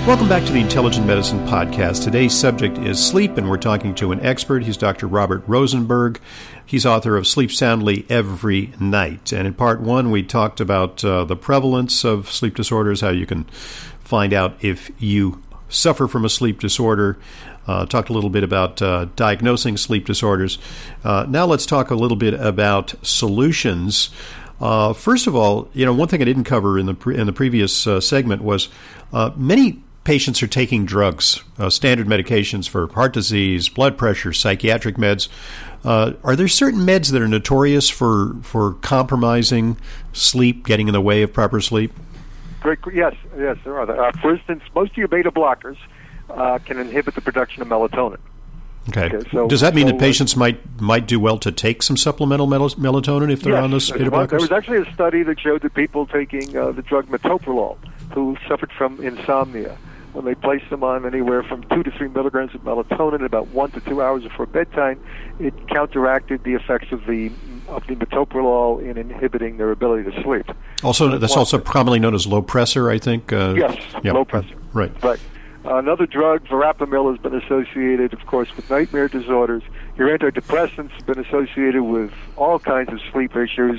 Welcome back to the Intelligent Medicine Podcast. Today's subject is sleep, and we're talking to an expert. He's Dr. Robert Rosenberg. He's author of Sleep Soundly Every Night. And in part one, we talked about the prevalence of sleep disorders, how you can find out if you suffer from a sleep disorder. Talked a little bit about diagnosing sleep disorders. Now let's talk a little bit about solutions. First of all, one thing I didn't cover in the previous segment was many patients are taking drugs, standard medications for heart disease, blood pressure, psychiatric meds. Are there certain meds that are notorious for compromising sleep, getting in the way of proper sleep? Great. Yes, there are. For instance, most of your beta blockers can inhibit the production of melatonin. Okay. So, does that mean that patients might do well to take some supplemental melatonin if they're on those beta blockers? There was actually a study that showed that people taking the drug metoprolol who suffered from insomnia, when they placed them on anywhere from 2 to 3 milligrams of melatonin about 1 to 2 hours before bedtime, it counteracted the effects of the metoprolol in inhibiting their ability to sleep. Also, that's also commonly known as Lopressor, I think. Yes, yeah. Lopressor. Right. Another drug, verapamil, has been associated, of course, with nightmare disorders. Your antidepressants have been associated with all kinds of sleep issues.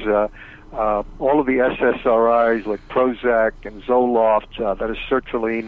All of the SSRIs like Prozac and Zoloft, that is sertraline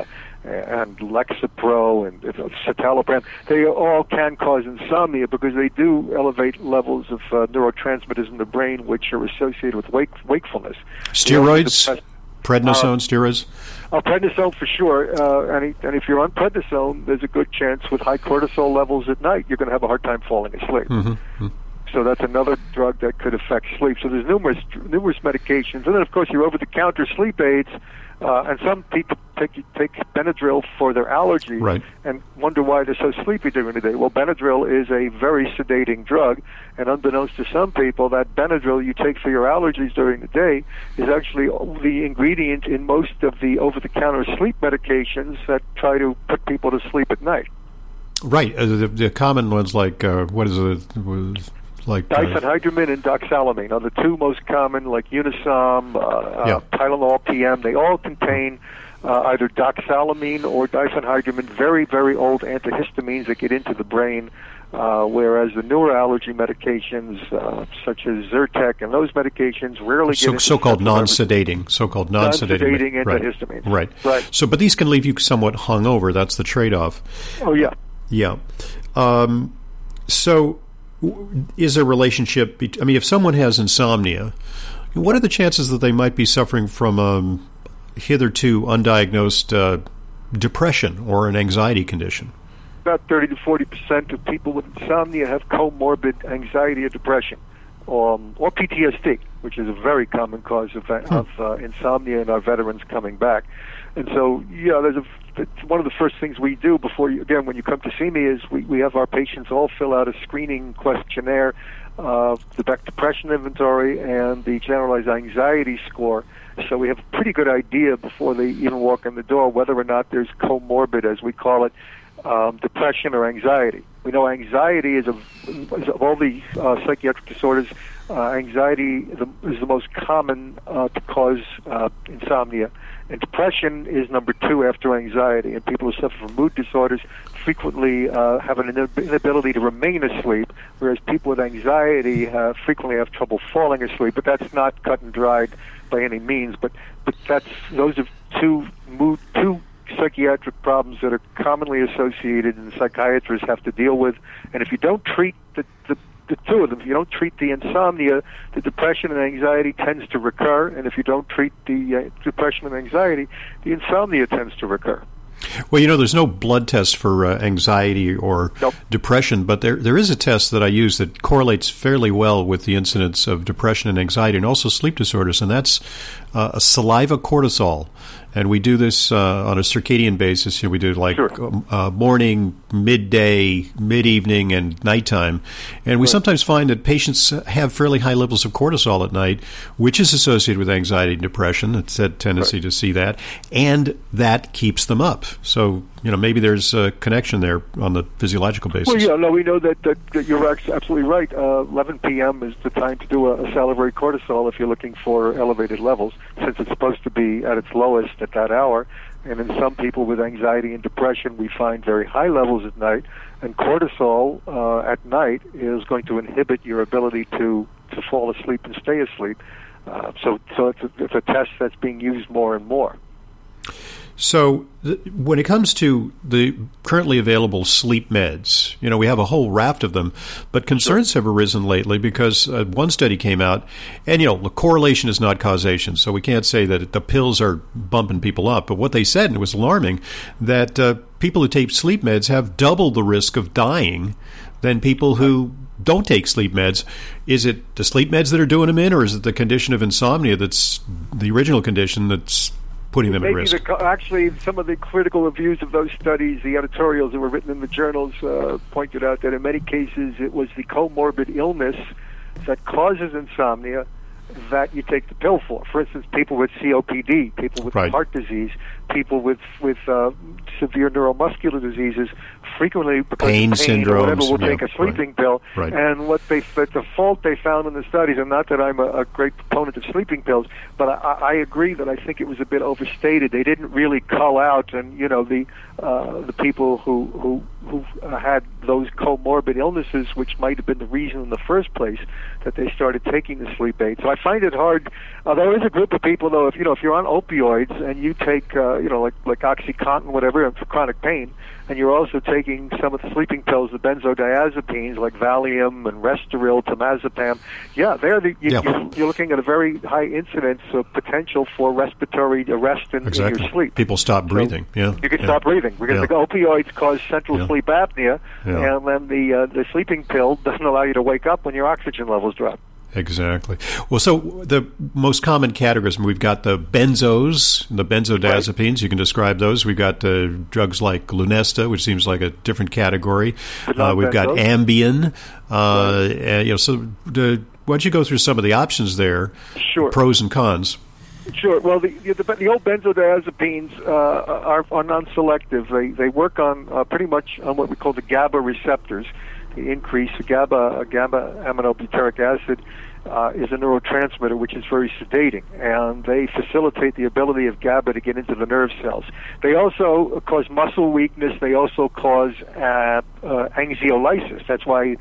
and Lexapro and citalopram, they all can cause insomnia because they do elevate levels of neurotransmitters in the brain which are associated with wakefulness. Steroids? Prednisone, steroids? Prednisone for sure, and if you're on prednisone, there's a good chance with high cortisol levels at night you're going to have a hard time falling asleep. Mm-hmm. So that's another drug that could affect sleep. So there's numerous medications, and then of course your over-the-counter sleep aids. And some people take Benadryl for their allergies, right, and wonder why they're so sleepy during the day. Well, Benadryl is a very sedating drug, and unbeknownst to some people, that Benadryl you take for your allergies during the day is actually the ingredient in most of the over-the-counter sleep medications that try to put people to sleep at night. Right. The common ones like, what is it? Like diphenhydramine and doxylamine are the two most common, like Unisom, Tylenol PM. They all contain either doxylamine or diphenhydramine, very, very old antihistamines that get into the brain, whereas the newer allergy medications, such as Zyrtec and those medications, rarely get into so-called non-sedating antihistamines. Right. So, but these can leave you somewhat hungover. That's the trade-off. Oh, yeah. Yeah. So, is there a relationship? If someone has insomnia, what are the chances that they might be suffering from hitherto undiagnosed depression or an anxiety condition? About 30 to 40% of people with insomnia have comorbid anxiety or depression, or PTSD, which is a very common cause of insomnia in our veterans coming back. And so, one of the first things we do when you come to see me is we have our patients all fill out a screening questionnaire, the Beck Depression Inventory and the Generalized Anxiety Score. So we have a pretty good idea before they even walk in the door whether or not there's comorbid, as we call it, depression or anxiety. We know anxiety is of all the psychiatric disorders, anxiety is the most common to cause insomnia. And depression is number 2 after anxiety. And people who suffer from mood disorders frequently have an inability to remain asleep, whereas people with anxiety frequently have trouble falling asleep. But that's not cut and dried by any means. But those are two psychiatric problems that are commonly associated and psychiatrists have to deal with. And if you don't treat the two of them, if you don't treat the insomnia, the depression and anxiety tends to recur, and if you don't treat the depression and anxiety, the insomnia tends to recur. Well, there's no blood test for anxiety or depression, but there is a test that I use that correlates fairly well with the incidence of depression and anxiety and also sleep disorders, and that's a saliva cortisol. And we do this on a circadian basis. We do morning, midday, mid-evening, and nighttime. And we sometimes find that patients have fairly high levels of cortisol at night, which is associated with anxiety and depression. It's a tendency to see that. And that keeps them up. So, maybe there's a connection there on the physiological basis. Well, we know that you're absolutely right. 11 p.m. is the time to do a salivary cortisol if you're looking for elevated levels, since it's supposed to be at its lowest at that hour. And in some people with anxiety and depression, we find very high levels at night. And cortisol at night is going to inhibit your ability to fall asleep and stay asleep. So it's a test that's being used more and more. So when it comes to the currently available sleep meds, we have a whole raft of them, but concerns have arisen lately because one study came out, and, the correlation is not causation, so we can't say that the pills are bumping people up. But what they said, and it was alarming, that people who take sleep meds have double the risk of dying than people who don't take sleep meds. Is it the sleep meds that are doing them in, or is it the condition of insomnia that's the original condition that's putting them at risk? Actually, some of the critical reviews of those studies, the editorials that were written in the journals, pointed out that in many cases it was the comorbid illness that causes insomnia that you take the pill for. For instance, people with COPD, people with heart disease, people with severe neuromuscular diseases, frequently because pain of syndromes, or whatever, will take a sleeping pill. Right. And the fault they found in the studies, and not that I'm a great proponent of sleeping pills, but I agree that I think it was a bit overstated. They didn't really cull out, and the people who had those comorbid illnesses, which might have been the reason in the first place that they started taking the sleep aid. So I find it hard. There is a group of people, though, if you're on opioids and you take like OxyContin, whatever, for chronic pain, and you're also taking some of the sleeping pills, the benzodiazepines like Valium and Restoril, temazepam. Yeah, you're looking at a very high incidence of potential for respiratory arrest in your sleep. People stop breathing. You can stop breathing because the opioids cause central sleep apnea, and then the sleeping pill doesn't allow you to wake up when your oxygen levels drop. Exactly. Well, so the most common categories, we've got the benzos, the benzodiazepines. Right. You can describe those. We've got drugs like Lunesta, which seems like a different category. We've got Ambien. So why don't you go through some of the options there? Sure. Pros and cons. Sure. Well, the old benzodiazepines are non-selective. They work on pretty much on what we call the GABA receptors. The increase GABA aminobutyric acid is a neurotransmitter which is very sedating, and they facilitate the ability of GABA to get into the nerve cells. They also cause muscle weakness. They also cause anxiolysis. That's why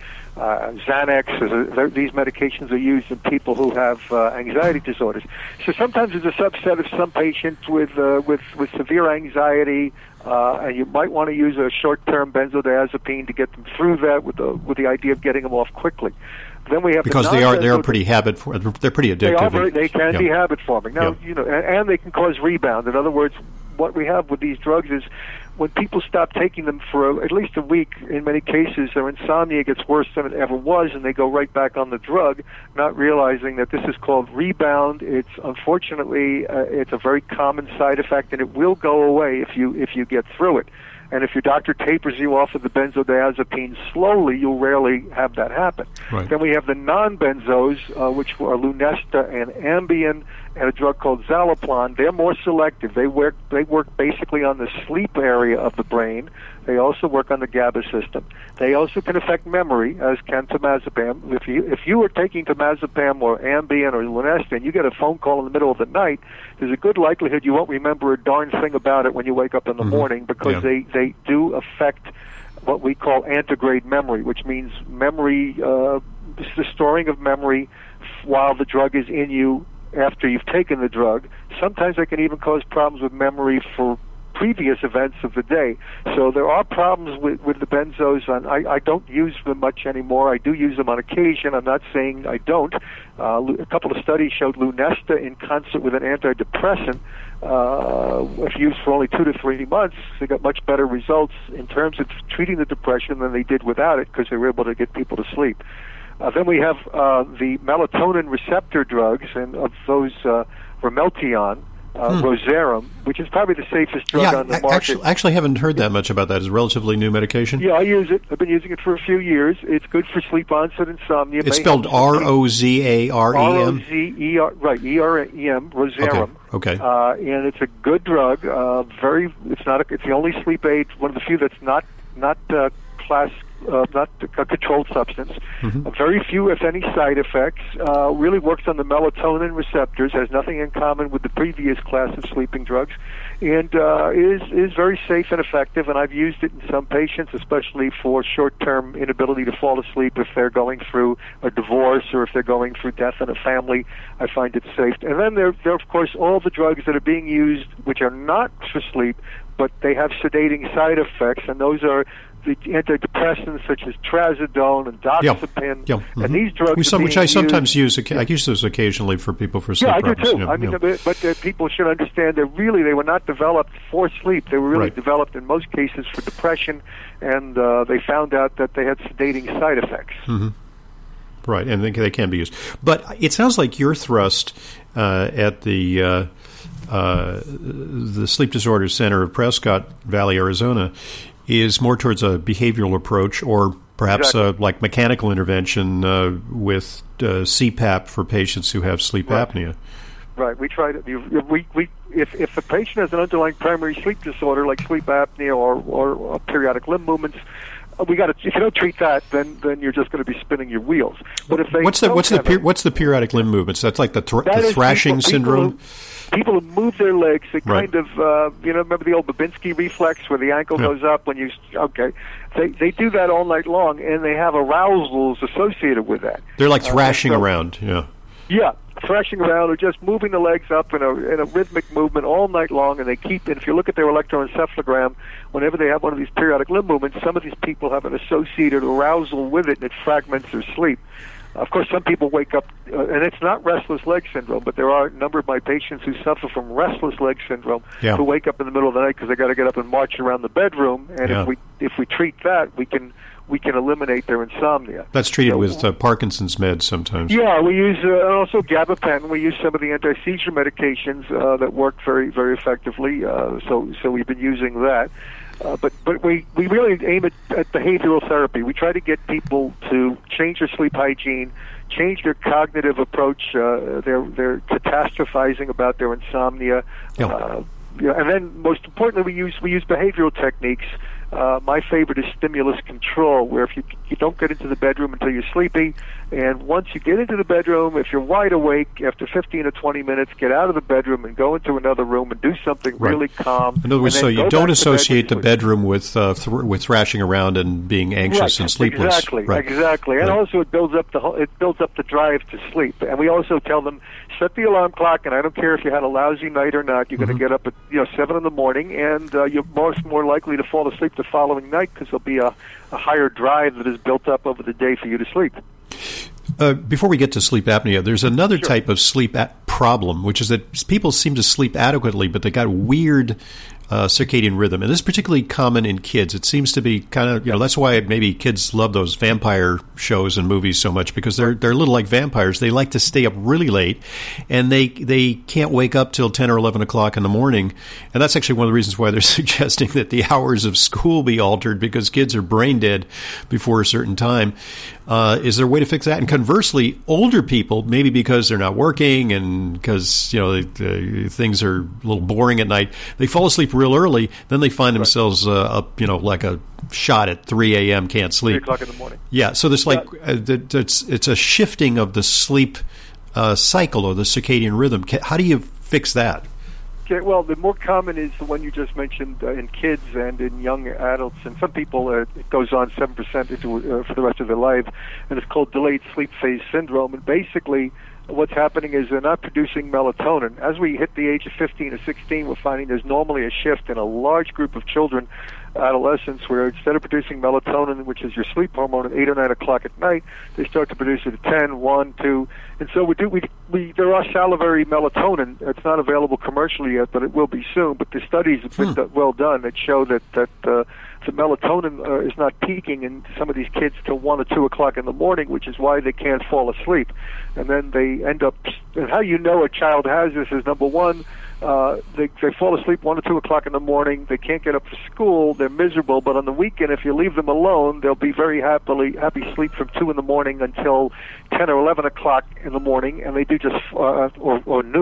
Xanax, these medications are used in people who have anxiety disorders. So sometimes there's a subset of some patients with severe anxiety, and you might want to use a short-term benzodiazepine to get them through that with the idea of getting them off quickly. Then we have because they are pretty they're pretty addictive. They can be habit forming now. And they can cause rebound. In other words, what we have with these drugs is when people stop taking them for at least a week, in many cases their insomnia gets worse than it ever was, and they go right back on the drug, not realizing that this is called rebound. It's unfortunately it's a very common side effect, and it will go away if you get through it. And if your doctor tapers you off of the benzodiazepine slowly, you'll rarely have that happen. Right. Then we have the non-benzos, which are Lunesta and Ambien, and a drug called Zaloplan. They're more selective. They work basically on the sleep area of the brain. They also work on the GABA system. They also can affect memory, as can temazepam. If you are taking temazepam or Ambien or Lunesta and you get a phone call in the middle of the night, there's a good likelihood you won't remember a darn thing about it when you wake up in the morning, because they do affect what we call antegrade memory, which means memory, the storing of memory while the drug is in you after you've taken the drug. Sometimes they can even cause problems with memory for previous events of the day. So there are problems with the benzos. I don't use them much anymore. I do use them on occasion. I'm not saying I don't. A couple of studies showed Lunesta in concert with an antidepressant. If used for only 2 to 3 months, they got much better results in terms of treating the depression than they did without it, because they were able to get people to sleep. Then we have the melatonin receptor drugs, and of those Ramelteon, Rosarum, which is probably the safest drug on the market. Actually haven't heard that much about that. It's a relatively new medication. Yeah, I use it. I've been using it for a few years. It's good for sleep onset insomnia. It's spelled Rozarem. R-O-Z-E-R, right, E-R-E-M, Rosarum. Okay. And it's a good drug. It's the only sleep aid, one of the few that's not class not a controlled substance. Very few, if any, side effects. Really works on the melatonin receptors. Has nothing in common with the previous class of sleeping drugs, and is very safe and effective. And I've used it in some patients, especially for short-term inability to fall asleep if they're going through a divorce or if they're going through death in a family. I find it safe. And then there are, of course, all the drugs that are being used, which are not for sleep, but they have sedating side effects, and those are the antidepressants such as trazodone and doxepin. And these drugs which I sometimes use. I use those occasionally for people for sleep problems. Yeah, I do too. But people should understand that really they were not developed for sleep. They were really developed in most cases for depression, and they found out that they had sedating side effects. Right, and they can be used. But it sounds like your thrust at the Sleep Disorders Center of Prescott Valley, Arizona, is more towards a behavioral approach, or perhaps like mechanical intervention with CPAP for patients who have sleep apnea. Right. We try to. If a patient has an underlying primary sleep disorder like sleep apnea or periodic limb movements, we got to. If you don't treat that, then you're just going to be spinning your wheels. But if they what's the periodic limb movements? That's like the thrashing syndrome. People who move their legs, they kind of, remember the old Babinski reflex where the ankle goes up when you, they do that all night long, and they have arousals associated with that. They're like thrashing around, Yeah, thrashing around or just moving the legs up in a rhythmic movement all night long, and they keep, and if you look at their electroencephalogram, whenever they have one of these periodic limb movements, some of these people have an associated arousal with it, and it fragments their sleep. Of course, some people wake up, and it's not restless leg syndrome, but there are a number of my patients who suffer from restless leg syndrome who wake up in the middle of the night because they got to get up and march around the bedroom. And if we treat that, we can eliminate their insomnia. That's treated with Parkinson's meds sometimes. Yeah, we use also gabapentin. We use some of the anti-seizure medications that work very, very effectively. So we've been using that. But we really aim at behavioral therapy. We try to get people to change their sleep hygiene, change their cognitive approach. They're catastrophizing about their insomnia. And then most importantly, we use behavioral techniques. My favorite is stimulus control, where if you don't get into the bedroom until you're sleepy, and once you get into the bedroom, if you're wide awake, after 15 or 20 minutes, get out of the bedroom and go into another room and do something really calm. In other words, so you don't associate the bedroom with thrashing around and being anxious and sleepless. Exactly. And also it builds up the drive to sleep. And we also tell them, set the alarm clock, and I don't care if you had a lousy night or not, you're going to get up at 7 in the morning, and you're more likely to fall asleep the following night because there'll be a higher drive that is built up over the day for you to sleep. Before we get to sleep apnea, there's another type of sleep problem, which is that people seem to sleep adequately, but they got weird circadian rhythm. And this is particularly common in kids. It seems to be kind of, that's why maybe kids love those vampire shows and movies so much, because they're a little like vampires. They like to stay up really late, and they can't wake up till 10 or 11 o'clock in the morning. And that's actually one of the reasons why they're suggesting that the hours of school be altered, because kids are brain dead before a certain time. Is there a way to fix that? And conversely, older people, maybe because they're not working and because things are a little boring at night, they fall asleep real early. Then they find themselves up, like a shot at 3 a.m. Can't sleep. 3 o'clock in the morning. Yeah, so there's it's a shifting of the sleep cycle or the circadian rhythm. How do you fix that? Okay, well, the more common is the one you just mentioned in kids and in young adults. And some people, it goes on 7% for the rest of their life, and it's called delayed sleep phase syndrome. And basically, what's happening is they're not producing melatonin. As we hit the age of 15 or 16, we're finding there's normally a shift in a large group of children, adolescents, where instead of producing melatonin, which is your sleep hormone, at 8 or 9 o'clock at night, they start to produce it at 10, 1, 2. And so there are salivary melatonin. It's not available commercially yet, but it will be soon. But the studies have been well done that show that the melatonin is not peaking in some of these kids till 1 or 2 o'clock in the morning, which is why they can't fall asleep. And then they end up, and how you know a child has this is, number one, they fall asleep 1 or 2 o'clock in the morning. They can't get up for school. They're miserable. But on the weekend, if you leave them alone, they'll be very happy sleep from 2 in the morning until 10 or 11 o'clock in the morning, and they do just or noon,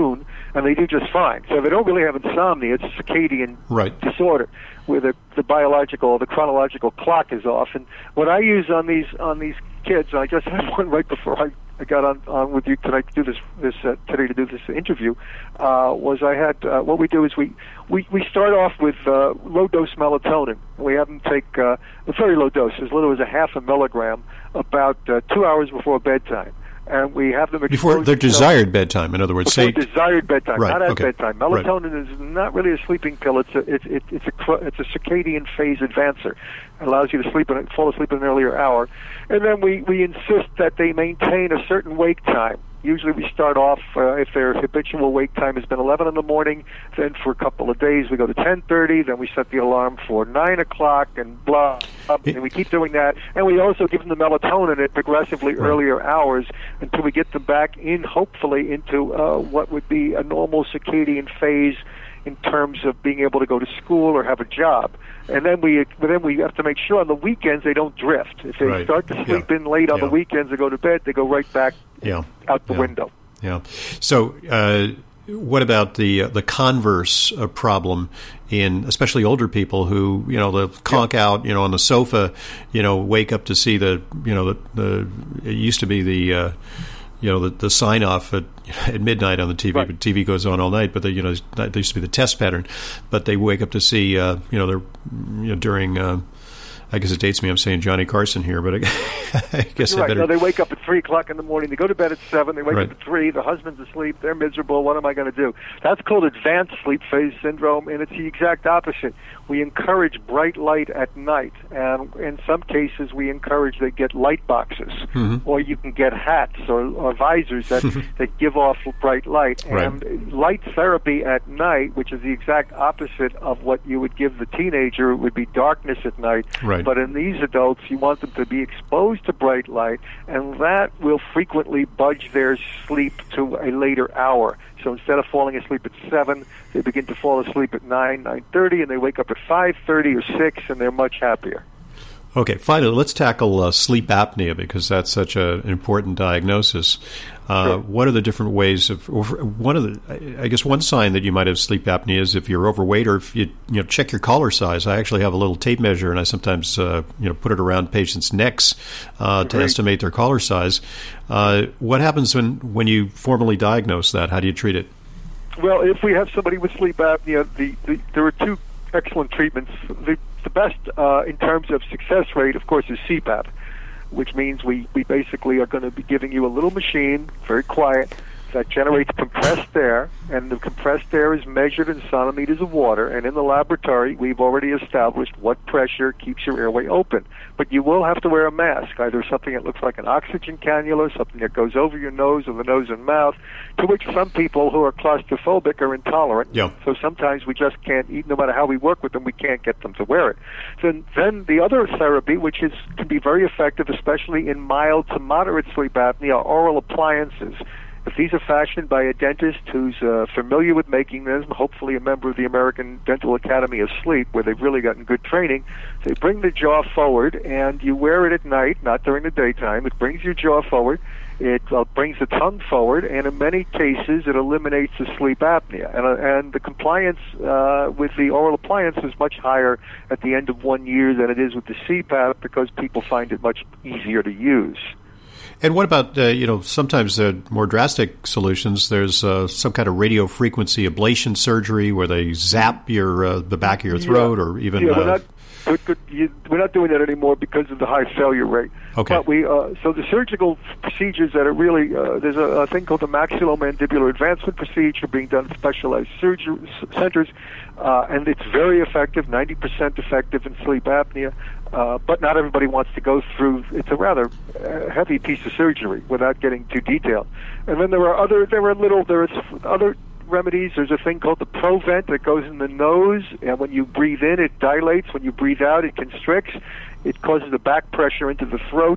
and they do just fine. So they don't really have insomnia. It's a circadian disorder where the biological, the chronological clock is off. And what I use on these kids, and I just had one right before I got on with you tonight to do today to do this interview, was I had what we do is we start off with low dose melatonin. We have them take a very low dose, as little as a half a milligram, about 2 hours before bedtime. And we have them before their desired bedtime. In other words, desired bedtime, not at bedtime. Melatonin right. is not really a sleeping pill. It's a circadian phase advancer. It allows you to fall asleep in an earlier hour. And then we insist that they maintain a certain wake time. Usually we start off, if their habitual wake time has been 11 in the morning, then for a couple of days we go to 10:30, then we set the alarm for 9 o'clock, and blah, and we keep doing that. And we also give them the melatonin at progressively earlier hours until we get them back in, hopefully, into what would be a normal circadian phase in terms of being able to go to school or have a job. And then we have to make sure on the weekends they don't drift. If they start to sleep in late on the weekends or go to bed, they go right back out the window. Yeah. So what about the converse problem in especially older people who, they'll conk out, on the sofa, wake up to see the it used to be the sign off at midnight on the TV, but TV goes on all night. But there used to be the test pattern. But they wake up to see, they're during. I guess it dates me. I'm saying Johnny Carson here, but I guess you're I better. No, they wake up at 3 o'clock in the morning. They go to bed at 7. They wake up at 3. The husband's asleep. They're miserable. What am I going to do? That's called advanced sleep phase syndrome, and it's the exact opposite. We encourage bright light at night, and in some cases we encourage they get light boxes, or you can get hats or visors that give off bright light. And light therapy at night, which is the exact opposite of what you would give the teenager, would be darkness at night. Right. But in these adults, you want them to be exposed to bright light, and that will frequently budge their sleep to a later hour. So instead of falling asleep at 7, they begin to fall asleep at 9, 9:30, and they wake up at 5:30 or 6, and they're much happier. Okay, finally, let's tackle sleep apnea, because that's such an important diagnosis. What are the different ways of? One sign that you might have sleep apnea is if you're overweight, or if you check your collar size. I actually have a little tape measure, and I sometimes put it around patients' necks to estimate their collar size. What happens when you formally diagnose that? How do you treat it? Well, if we have somebody with sleep apnea, there are two excellent treatments. The best in terms of success rate, of course, is CPAP, which means we basically are going to be giving you a little machine, very quiet, that generates compressed air, and the compressed air is measured in centimeters of water, and in the laboratory we've already established what pressure keeps your airway open. But you will have to wear a mask, either something that looks like an oxygen cannula, something that goes over your nose or the nose and mouth, to which some people who are claustrophobic are intolerant. Yeah. So sometimes we just can't eat, no matter how we work with them, we can't get them to wear it. Then the other therapy, which can be very effective, especially in mild to moderate sleep apnea, are oral appliances. If these are fashioned by a dentist who's familiar with making them, hopefully a member of the American Dental Academy of Sleep, where they've really gotten good training, they bring the jaw forward, and you wear it at night, not during the daytime. It brings your jaw forward. It brings the tongue forward, and in many cases, it eliminates the sleep apnea. And the compliance with the oral appliance is much higher at the end of 1 year than it is with the CPAP, because people find it much easier to use. And what about, sometimes there are more drastic solutions. There's some kind of radio frequency ablation surgery where they zap the back of your throat, or even... we're not doing that anymore because of the high failure rate. Okay. But so the surgical procedures that are really, there's a thing called the maxillomandibular advancement procedure being done at specialized surgery centers, and it's very effective, 90% effective in sleep apnea. But not everybody wants to go through. It's a rather heavy piece of surgery without getting too detailed. And then there are other remedies. There's a thing called the Provent that goes in the nose, and when you breathe in, it dilates. When you breathe out, it constricts. It causes the back pressure into the throat.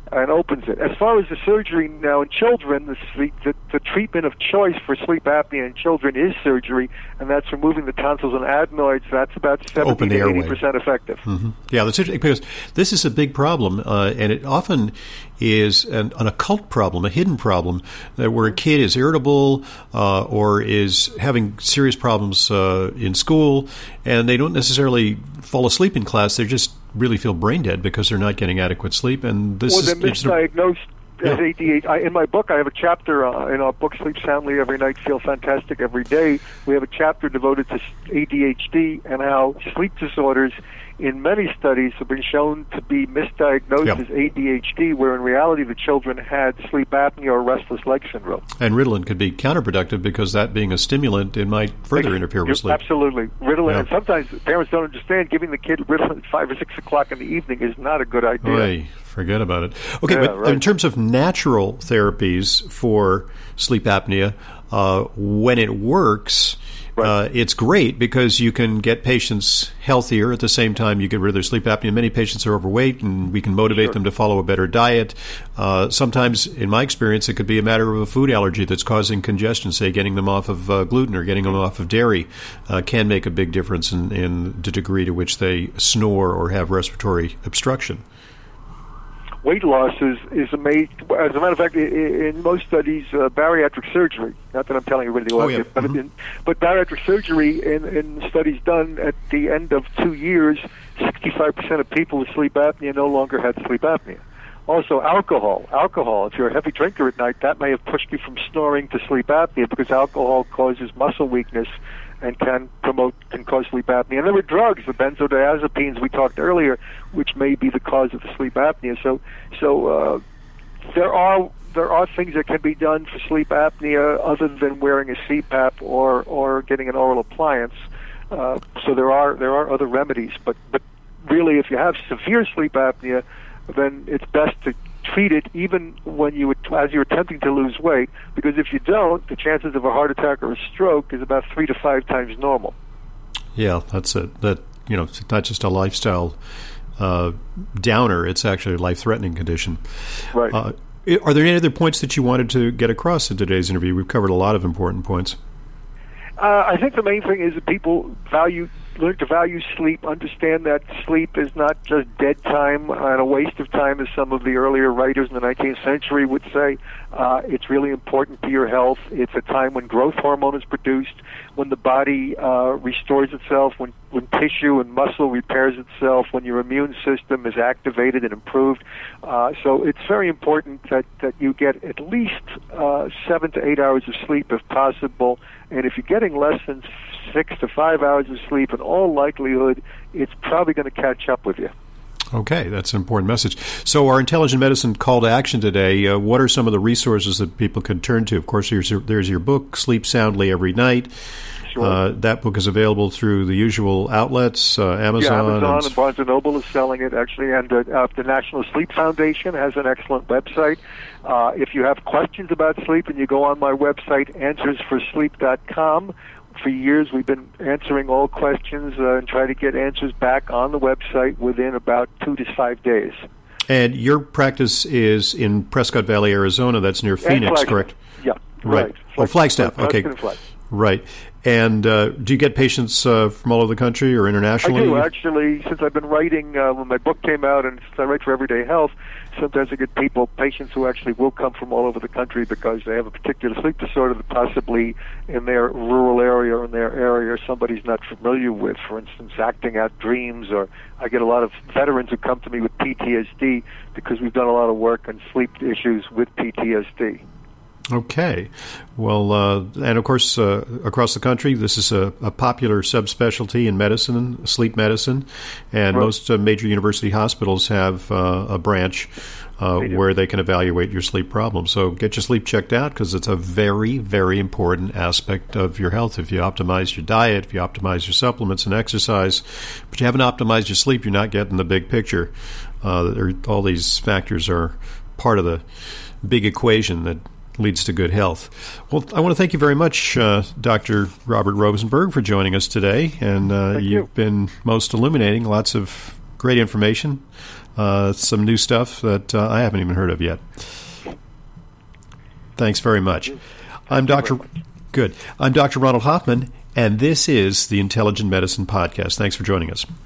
and opens it. As far as the surgery now in children, the treatment of choice for sleep apnea in children is surgery, and that's removing the tonsils and adenoids. That's about 70 to 80% effective. Mm-hmm. Yeah, that's interesting because this is a big problem, and it often is an occult problem, a hidden problem, where a kid is irritable or is having serious problems in school, and they don't necessarily fall asleep in class. They just really feel brain dead because they're not getting adequate sleep, and this is they're misdiagnosed as ADHD. In my book, I have a chapter in our book, Sleep Soundly Every Night, Feel Fantastic Every Day. We have a chapter devoted to ADHD and how sleep disorders in many studies have been shown to be misdiagnosed as ADHD, where in reality the children had sleep apnea or restless leg syndrome. And Ritalin could be counterproductive because that being a stimulant, it might further interfere with sleep. Absolutely. Ritalin, and sometimes parents don't understand giving the kid Ritalin at 5 or 6 o'clock in the evening is not a good idea. Oy, forget about it. Okay, but in terms of natural therapies for sleep apnea, when it works, it's great because you can get patients healthier. At the same time, you get rid of their sleep apnea. Many patients are overweight, and we can motivate them to follow a better diet. Sometimes, in my experience, it could be a matter of a food allergy that's causing congestion, say getting them off of gluten or getting them off of dairy can make a big difference in the degree to which they snore or have respiratory obstruction. Weight loss is amazing. As a matter of fact, in most studies, bariatric surgery, not that I'm telling you anything about it, but bariatric surgery in studies done at the end of 2 years, 65% of people with sleep apnea no longer had sleep apnea. Also, alcohol, if you're a heavy drinker at night, that may have pushed you from snoring to sleep apnea because alcohol causes muscle weakness and can cause sleep apnea. And there were drugs, the benzodiazepines we talked earlier, which may be the cause of the sleep apnea. So there are things that can be done for sleep apnea other than wearing a CPAP or getting an oral appliance. So there are other remedies, but really, if you have severe sleep apnea, then it's best to treat it even when as you're attempting to lose weight, because if you don't, the chances of a heart attack or a stroke is about 3 to 5 times normal. Yeah, that's it. That it's not just a lifestyle downer; it's actually a life-threatening condition. Right. Are there any other points that you wanted to get across in today's interview? We've covered a lot of important points. I think the main thing is that people learn to value sleep, understand that sleep is not just dead time and a waste of time, as some of the earlier writers in the 19th century would say. It's really important to your health. It's a time when growth hormone is produced, when the body restores itself, when tissue and muscle repairs itself, when your immune system is activated and improved. So it's very important that you get at least 7 to 8 hours of sleep if possible. And if you're getting less than 6 to 5 hours of sleep, in all likelihood, it's probably going to catch up with you. Okay, that's an important message. So our Intelligent Medicine call to action today, what are some of the resources that people can turn to? Of course, there's your book, Sleep Soundly Every Night. Sure. That book is available through the usual outlets, Amazon. Yeah, Amazon and Barnes & Noble is selling it, actually, and the National Sleep Foundation has an excellent website. If you have questions about sleep, and you go on my website, answersforsleep.com. For years, we've been answering all questions and try to get answers back on the website within about 2 to 5 days. And your practice is in Prescott Valley, Arizona. That's near Phoenix, correct? Yeah, right. Flagstaff. Okay. Right. And do you get patients from all over the country or internationally? I do, actually. Since I've been writing, when my book came out, and since I write for Everyday Health, sometimes I get patients who actually will come from all over the country because they have a particular sleep disorder that possibly in their rural area or in their area somebody's not familiar with, for instance, acting out dreams. Or I get a lot of veterans who come to me with PTSD because we've done a lot of work on sleep issues with PTSD. Okay. Well, and of course, across the country, this is a popular subspecialty in medicine, sleep medicine, and most major university hospitals have a branch where they can evaluate your sleep problems. So get your sleep checked out because it's a very, very important aspect of your health. If you optimize your diet, if you optimize your supplements and exercise, but you haven't optimized your sleep, you're not getting the big picture. All these factors are part of the big equation that leads to good health. Well, I want to thank you very much, Dr. Robert Rosenberg, for joining us today. And you've been most illuminating. Lots of Great information. Some new stuff that I haven't even heard of yet. Thanks very much. I'm Dr. Ronald Hoffman, and this is the Intelligent Medicine Podcast. Thanks for joining us.